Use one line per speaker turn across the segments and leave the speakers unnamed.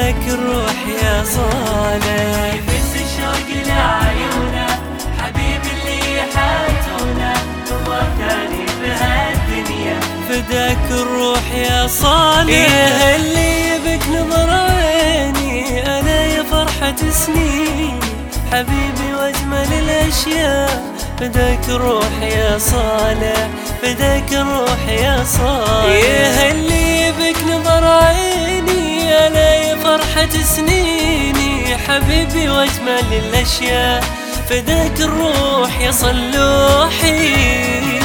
فداك الروح يا صالح،
يفز الشوق لعيونه حبيب اللي حاتونه نور ثاني بهالدنيا.
فداك الروح يا صالح، يا اللي يبك نظر عيني انا يا فرحة سنين حبيبي واجمل الاشياء. فداك الروح يا صالح، فداك الروح يا صالح، يا اللي يبك نظر عيني انا يا فرحة سنيني حبيبي واجمل الاشياء. فداك الروح يا صلوحي.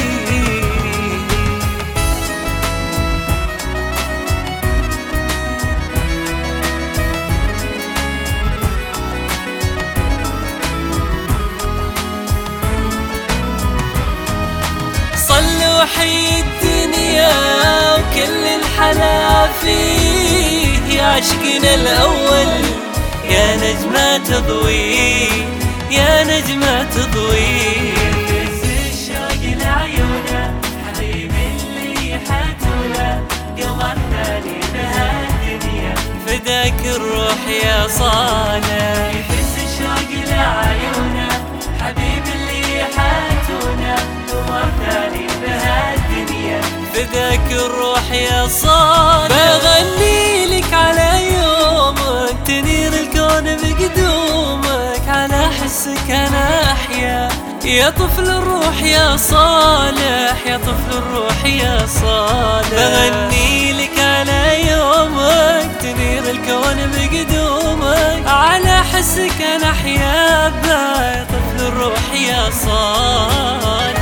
صلوحي الدنيا وكل الحلا فيه، يا عشقنا الأول يا نجمة تضوي، يا نجمة تضوي.
يفز الشوق لعيونه حبيب اللي حاتونه قمر ثاني بهالدنيا.
فداك الروح يا صالح،
يفز الشوق لعيونه حبيب اللي حاتونه قمر ثاني بهالدنيا.
فداك الروح يا صالح، بغني لك على يومك تنير الكون بقدومك، على حسك انا احيا يا طفل الروح يا صالح، يا طفل الروح يا صالح. بغني لك على يومك تنير الكون بقدومك، على حسك انا احيا يا طفل الروح يا صالح.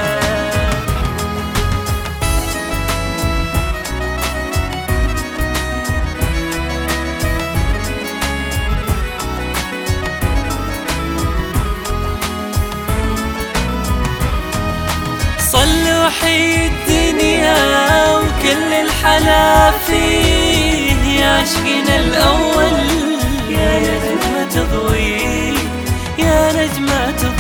صلوحي الدنيا وكل الحلا فيه، يا عشقنا الأول يا نجمة تضوي، يا نجمة تضوي.